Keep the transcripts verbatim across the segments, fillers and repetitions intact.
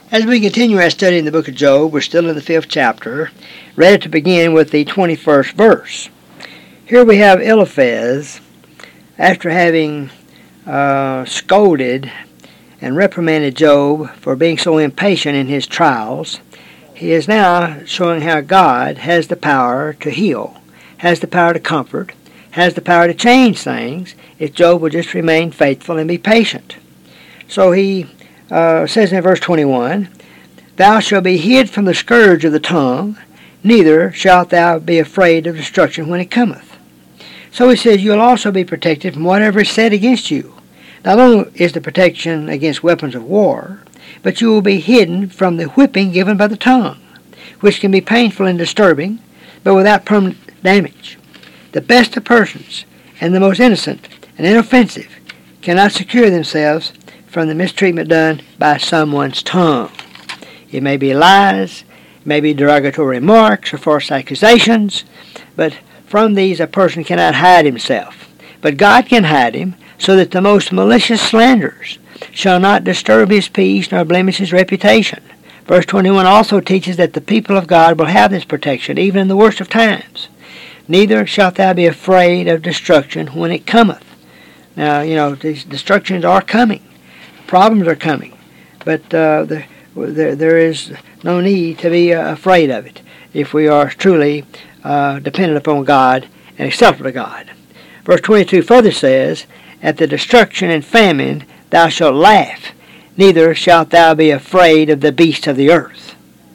As we continue our study in the book of Job, we're still in the fifth chapter, ready to begin with the twenty-first verse. Here we have Eliphaz, after having uh, scolded and reprimanded Job for being so impatient in his trials. He is now showing how God has the power to heal, has the power to comfort, has the power to change things if Job will just remain faithful and be patient. So he uh, says in verse twenty-one, "Thou shalt be hid from the scourge of the tongue, neither shalt thou be afraid of destruction when it cometh." So he says you'll also be protected from whatever is said against you. Not only is the protection against weapons of war, but you will be hidden from the whipping given by the tongue, which can be painful and disturbing, but without permanent damage. The best of persons and the most innocent and inoffensive cannot secure themselves from the mistreatment done by someone's tongue. It may be lies, it may be derogatory remarks or false accusations, but from these a person cannot hide himself. But God can hide him, so that the most malicious slanders shall not disturb his peace nor blemish his reputation. Verse twenty-one also teaches that the people of God will have this protection even in the worst of times. "Neither shalt thou be afraid of destruction when it cometh." Now, you know, these destructions are coming. Problems are coming. But uh, the, there, there is no need to be uh, afraid of it if we are truly uh, dependent upon God and acceptable to God. Verse twenty-two further says, "At the destruction and famine thou shalt laugh, neither shalt thou be afraid of the beasts of the earth."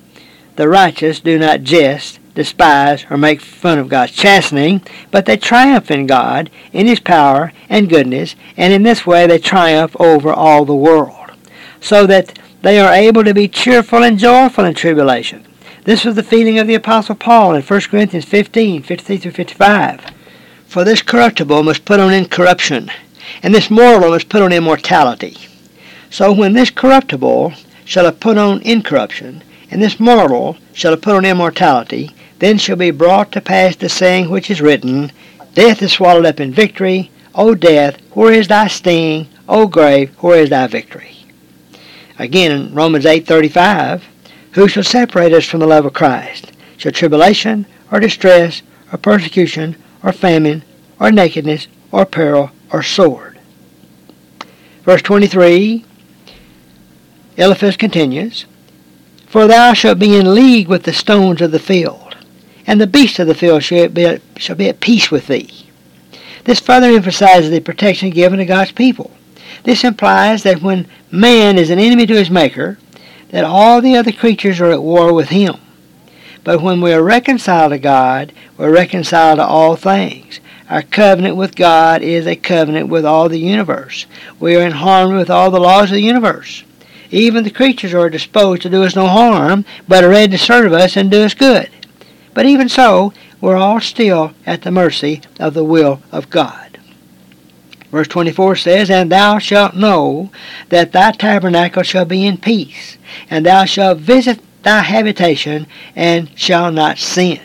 The righteous do not jest, despise, or make fun of God's chastening, but they triumph in God, in His power and goodness, and in this way they triumph over all the world, so that they are able to be cheerful and joyful in tribulation. This was the feeling of the Apostle Paul in First Corinthians fifteen, fifty-three through fifty-five. "For this corruptible must put on incorruption, and this mortal must put on immortality. So when this corruptible shall have put on incorruption, and this mortal shall have put on immortality, then shall be brought to pass the saying which is written, Death is swallowed up in victory. O death, where is thy sting? O grave, where is thy victory?" Again in Romans eight thirty-five, "Who shall separate us from the love of Christ? Shall tribulation, or distress, or persecution, or famine, or nakedness, or peril, or sword?" Verse twenty-three, Eliphaz continues, "For thou shalt be in league with the stones of the field, and the beasts of the field shall be, at, shall be at peace with thee." This further emphasizes the protection given to God's people. This implies that when man is an enemy to his Maker, that all the other creatures are at war with him. But when we are reconciled to God, we're reconciled to all things. Our covenant with God is a covenant with all the universe. We are in harmony with all the laws of the universe. Even the creatures are disposed to do us no harm, but are ready to serve us and do us good. But even so, we're all still at the mercy of the will of God. Verse twenty-four says, "And thou shalt know that thy tabernacle shall be in peace, and thou shalt visit thy habitation, and shall not sin."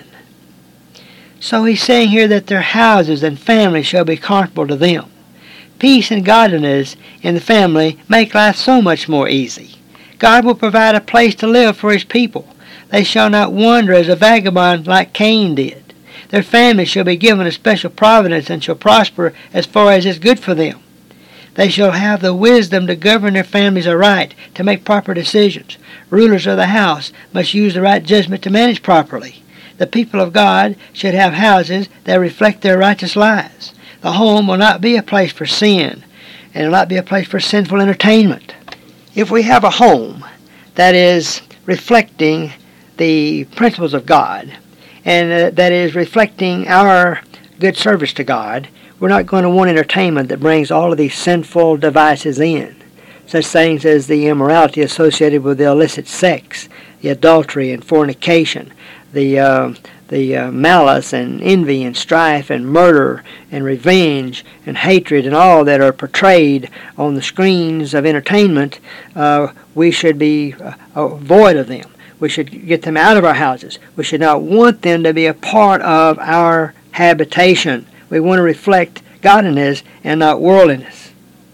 So he's saying here that their houses and families shall be comfortable to them. Peace and godliness in the family make life so much more easy. God will provide a place to live for His people. They shall not wander as a vagabond like Cain did. Their families shall be given a special providence and shall prosper as far as is good for them. They shall have the wisdom to govern their families aright, to make proper decisions. Rulers of the house must use the right judgment to manage properly. The people of God should have houses that reflect their righteous lives. The home will not be a place for sin, and it will not be a place for sinful entertainment. If we have a home that is reflecting the principles of God, and uh, that is reflecting our good service to God, we're not going to want entertainment that brings all of these sinful devices in. Such things as the immorality associated with the illicit sex, the adultery and fornication, the uh, the uh, malice and envy and strife and murder and revenge and hatred and all that are portrayed on the screens of entertainment. Uh, we should be uh, avoid of them. We should get them out of our houses. We should not want them to be a part of our habitation. We want to reflect godliness and not worldliness.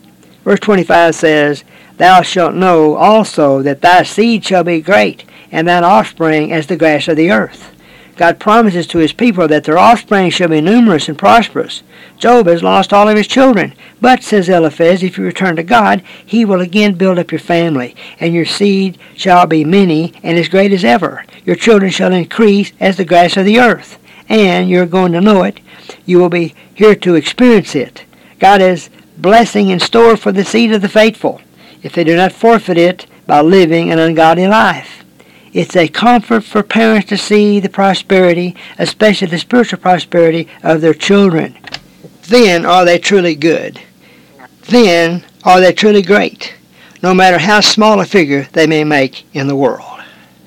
Verse twenty-five says, Thou shalt know also that thy seed shall be great, and thine offspring as the grass of the earth. God promises to his people that their offspring shall be numerous and prosperous. Job has lost all of his children, but, says Eliphaz, if you return to God, he will again build up your family, and your seed shall be many and as great as ever. Your children shall increase as the grass of the earth, and you're going to know it. You will be here to experience it. God has blessing in store for the seed of the faithful, if they do not forfeit it by living an ungodly life. It's a comfort for parents to see the prosperity, especially the spiritual prosperity, of their children. Then are they truly good. Then are they truly great, no matter how small a figure they may make in the world.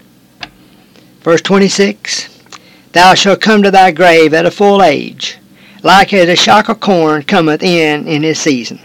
Verse twenty-six, Thou shalt come to thy grave at a full age, like as a shock of corn cometh in in his season.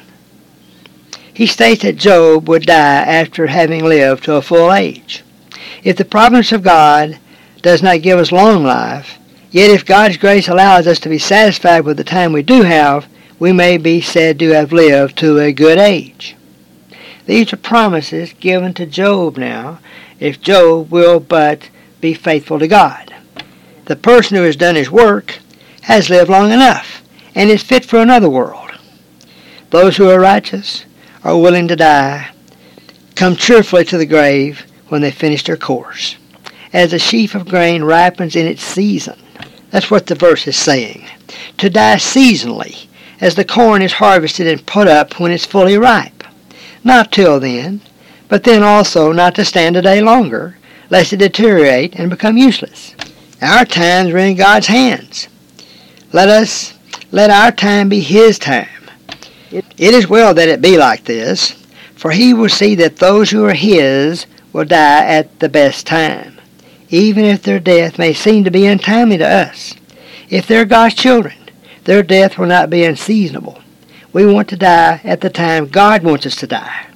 He states that Job would die after having lived to a full age. If the providence of God does not give us long life, yet if God's grace allows us to be satisfied with the time we do have, we may be said to have lived to a good age. These are promises given to Job now, if Job will but be faithful to God. The person who has done his work has lived long enough and is fit for another world. Those who are righteous are willing to die, come cheerfully to the grave when they finish their course, as a sheaf of grain ripens in its season. That's what the verse is saying. To die seasonally, as the corn is harvested and put up when it's fully ripe. Not till then, but then also not to stand a day longer, lest it deteriorate and become useless. Our times are in God's hands. Let us let our time be his time. It is well that it be like this, for he will see that those who are his will die at the best time, even if their death may seem to be untimely to us. If they're God's children, their death will not be unseasonable. We want to die at the time God wants us to die.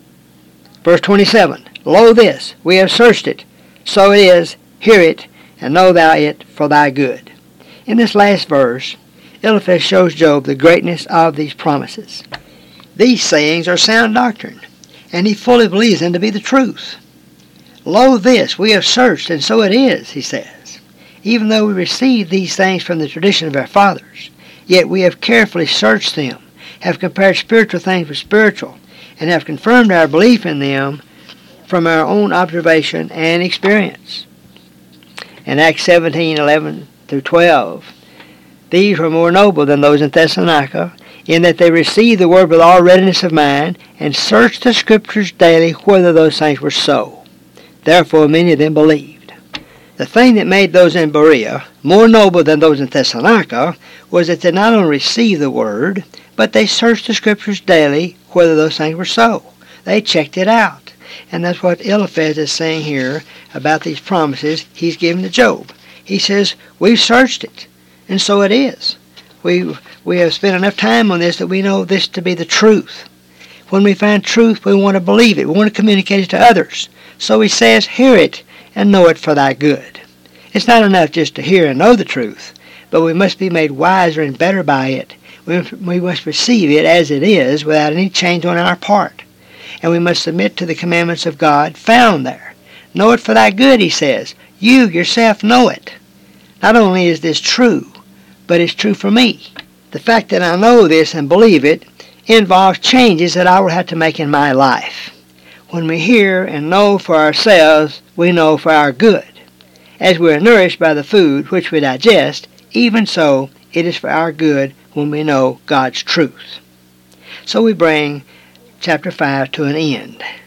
Verse twenty-seven, Lo this, we have searched it, so it is, hear it, and know thou it for thy good. In this last verse, Eliphaz shows Job the greatness of these promises. These sayings are sound doctrine, and he fully believes them to be the truth. Lo this, we have searched, and so it is, he says. Even though we received these things from the tradition of our fathers, yet we have carefully searched them, have compared spiritual things with spiritual, and have confirmed our belief in them from our own observation and experience. In Acts seventeen, eleven through twelve, these were more noble than those in Thessalonica, in that they received the word with all readiness of mind, and searched the Scriptures daily whether those things were so. Therefore many of them believed. The thing that made those in Berea more noble than those in Thessalonica was that they not only received the word, but they searched the Scriptures daily whether those things were so. They checked it out. And that's what Eliphaz is saying here about these promises he's given to Job. He says, we've searched it, and so it is. We, we have spent enough time on this that we know this to be the truth. When we find truth, we want to believe it. We want to communicate it to others. So he says, hear it and know it for thy good. It's not enough just to hear and know the truth, but we must be made wiser and better by it. We, we must receive it as it is without any change on our part. And we must submit to the commandments of God found there. Know it for thy good, he says. You yourself know it. Not only is this true, but it's true for me. The fact that I know this and believe it involves changes that I will have to make in my life. When we hear and know for ourselves, we know for our good. As we are nourished by the food which we digest, even so it is for our good when we know God's truth. So we bring chapter five to an end.